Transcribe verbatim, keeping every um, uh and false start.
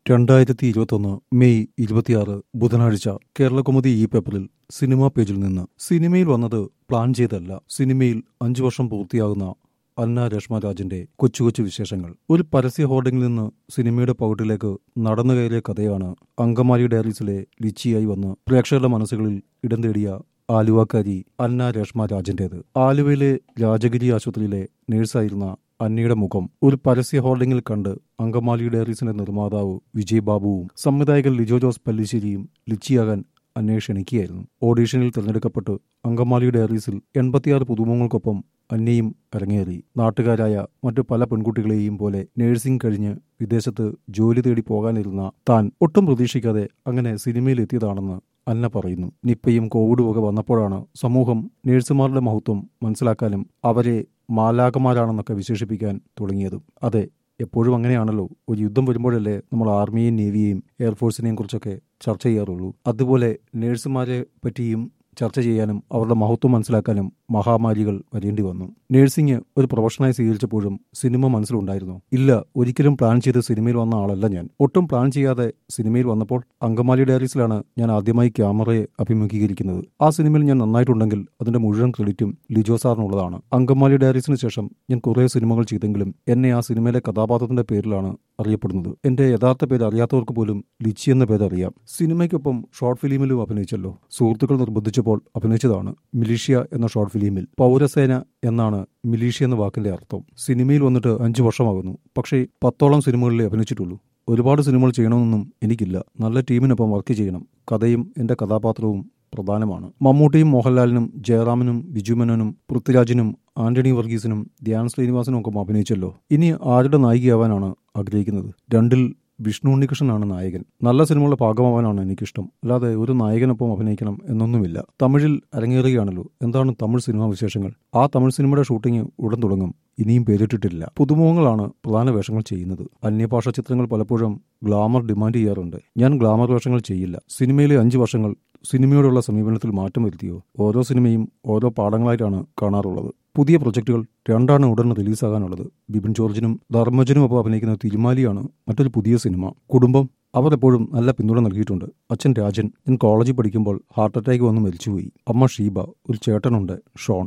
രണ്ടായിരത്തി ഇരുപത്തൊന്ന് മെയ് ഇരുപത്തിയാറ് ബുധനാഴ്ച കേരളകൗമുദി ഈ പേപ്പറിൽ സിനിമാ പേജിൽ നിന്ന് സിനിമയിൽ വന്നത് പ്ലാൻ ചെയ്തല്ല. സിനിമയിൽ അഞ്ചു വർഷം പൂർത്തിയാകുന്ന അന്ന രേഷ്മ രാജിന്റെ കൊച്ചു കൊച്ചു വിശേഷങ്ങൾ. ഒരു പരസ്യ ഹോർഡിംഗിൽ നിന്ന് സിനിമയുടെ പൗട്ടിലേക്ക് നടന്നു കയറിയ കഥയാണ് അങ്കമാലി ഡയറീസിലെ ലിച്ചിയായി വന്ന് പ്രേക്ഷകരുടെ മനസ്സുകളിൽ ഇടം തേടിയ ആലുവക്കാരി അന്ന രേഷ്മ രാജിന്റേത്. ആലുവയിലെ രാജഗിരി ആശുപത്രിയിലെ നേഴ്സായിരുന്ന അന്നയുടെ മുഖം ഒരു പരസ്യ ഹോർഡിംഗിൽ കണ്ട് അങ്കമാലി ഡയറീസിന്റെ നിർമ്മാതാവ് വിജയ് ബാബുവും സംവിധായകൻ ലിജോ ജോസ് പല്ലിശ്ശേരിയും ലിച്ചിയാകാൻ അന്നയെ ക്ഷണിക്കുകയായിരുന്നു. ഓഡീഷനിൽ തിരഞ്ഞെടുക്കപ്പെട്ട് അങ്കമാലി ഡയറീസിൽ എൺപത്തിയാറ് പുതുമുഖങ്ങൾക്കൊപ്പം അന്നയും അരങ്ങേറി. നാട്ടുകാരായ മറ്റു പല പെൺകുട്ടികളെയും പോലെ നേഴ്സിംഗ് കഴിഞ്ഞ് വിദേശത്ത് ജോലി തേടി പോകാനിരുന്ന താൻ ഒട്ടും പ്രതീക്ഷിക്കാതെ അങ്ങനെ സിനിമയിൽ എത്തിയതാണെന്ന് അന്ന പറയുന്നു. നിപ്പയും കോവിഡും ഒക്കെ വന്നപ്പോഴാണ് സമൂഹം നേഴ്സുമാരുടെ മഹത്വം മനസ്സിലാക്കാനും അവരെ മാലാകമാരാണെന്നൊക്കെ വിശേഷിപ്പിക്കാൻ തുടങ്ങിയതും. അതെ, എപ്പോഴും അങ്ങനെയാണല്ലോ. ഒരു യുദ്ധം വരുമ്പോഴല്ലേ നമ്മൾ ആർമിയെയും നേവിയെയും എയർഫോഴ്സിനെയും കുറിച്ചൊക്കെ ചർച്ച ചെയ്യാറുള്ളൂ. അതുപോലെ നേഴ്സുമാരെ പറ്റിയും ചർച്ച ചെയ്യാനും അവരുടെ മഹത്വം മനസ്സിലാക്കാനും മഹാമാരികൾ വരേണ്ടി വന്നു. നേഴ്സിംഗ് ഒരു പ്രൊഫഷനായി സ്വീകരിച്ചപ്പോഴും സിനിമ മനസ്സിലുണ്ടായിരുന്നു. ഇല്ല, ഒരിക്കലും പ്ലാൻ ചെയ്ത് സിനിമയിൽ വന്ന ആളല്ല ഞാൻ. ഒട്ടും പ്ലാൻ ചെയ്യാതെ സിനിമയിൽ വന്നപ്പോൾ അങ്കമാലി ഡയറീസിലാണ് ഞാൻ ആദ്യമായി ക്യാമറയെ അഭിമുഖീകരിക്കുന്നത്. ആ സിനിമയിൽ ഞാൻ നന്നായിട്ടുണ്ടെങ്കിൽ അതിന്റെ മുഴുവൻ ക്രെഡിറ്റും ലിജോ സാറിനുള്ളതാണ്. അങ്കമാലി ഡയറീസിന് ശേഷം ഞാൻ കുറേ സിനിമകൾ ചെയ്തെങ്കിലും എന്നെ ആ സിനിമയിലെ കഥാപാത്രത്തിന്റെ പേരിലാണ് അറിയപ്പെടുന്നത്. എന്റെ യഥാർത്ഥ പേര് അറിയാത്തവർക്ക് പോലും ലിച്ചി എന്ന പേര് അറിയാം. സിനിമയ്ക്കൊപ്പം ഷോർട്ട് ഫിലിമിലും അഭിനയിച്ചല്ലോ. സുഹൃത്തുക്കൾ നിർബന്ധിച്ചപ്പോൾ അഭിനയിച്ചതാണ് മിലീഷ്യ എന്ന ഷോർട്ട് ഫിലിമിൽ. പൗരസേന എന്നാണ് മിലീഷ്യ എന്ന വാക്കിന്റെ അർത്ഥം. സിനിമയിൽ വന്നിട്ട് അഞ്ചു വർഷമാകുന്നു. പക്ഷേ പത്തോളം സിനിമകളിലേ അഭിനയിച്ചിട്ടുള്ളൂ. ഒരുപാട് സിനിമകൾ ചെയ്യണമെന്നൊന്നും എനിക്കില്ല. നല്ല ടീമിനൊപ്പം വർക്ക് ചെയ്യണം. കഥയും എന്റെ കഥാപാത്രവും പ്രധാനമാണ്. മമ്മൂട്ടിയും മോഹൻലാലിനും ജയറാമിനും ബിജു മേനോനും പൃഥ്വിരാജിനും ആന്റണി വർഗീസിനും ധ്യാൻ ശ്രീനിവാസനും ഒക്കെ അഭിനയിച്ചല്ലോ. ഇനി ആരുടെ നായികയാവാനാണ് ആഗ്രഹിക്കുന്നത്? രണ്ടിൽ വിഷ്ണു ഉണ്ണികൃഷ്ണനാണ് നായകൻ. നല്ല സിനിമകളുടെ ഭാഗമാവാനാണ് എനിക്കിഷ്ടം. അല്ലാതെ ഒരു നായകനൊപ്പം അഭിനയിക്കണം എന്നൊന്നുമില്ല. തമിഴിൽ അരങ്ങേറുകയാണല്ലോ. എന്താണ് തമിഴ് സിനിമാ വിശേഷങ്ങൾ? ആ തമിഴ് സിനിമയുടെ ഷൂട്ടിംഗ് ഉടൻ തുടങ്ങും. ഇനിയും പേരിട്ടിട്ടില്ല. പുതുമുഖങ്ങളാണ് പ്രധാന വേഷങ്ങൾ ചെയ്യുന്നത്. അന്യഭാഷ ചിത്രങ്ങൾ പലപ്പോഴും ഗ്ലാമർ ഡിമാൻഡ് ചെയ്യാറുണ്ട്. ഞാൻ ഗ്ലാമർ വേഷങ്ങൾ ചെയ്യില്ല. സിനിമയിലെ അഞ്ചു വർഷങ്ങൾ സിനിമയോടുള്ള സമീപനത്തിൽ മാറ്റം വരുത്തിയോ? ഓരോ സിനിമയും ഓരോ പാഠങ്ങളായിട്ടാണ് കാണാറുള്ളത്. പുതിയ പ്രൊജക്ടുകൾ രണ്ടാണ് ഉടൻ റിലീസാകാനുള്ളത്. ബിപിൻ ജോർജിനും ധർമ്മജനും ഒപ്പം അഭിനയിക്കുന്ന തിരുമാലിയാണ് മറ്റൊരു പുതിയ സിനിമ. കുടുംബം അവർ എപ്പോഴും നല്ല പിന്തുണ നൽകിയിട്ടുണ്ട്. അച്ഛൻ രാജൻ ഞാൻ കോളേജിൽ പഠിക്കുമ്പോൾ ഹാർട്ട് അറ്റാക്ക് വന്ന് മരിച്ചുപോയി. അമ്മ ഷീബ, ഒരു ചേട്ടനുണ്ട് ഷോൺ.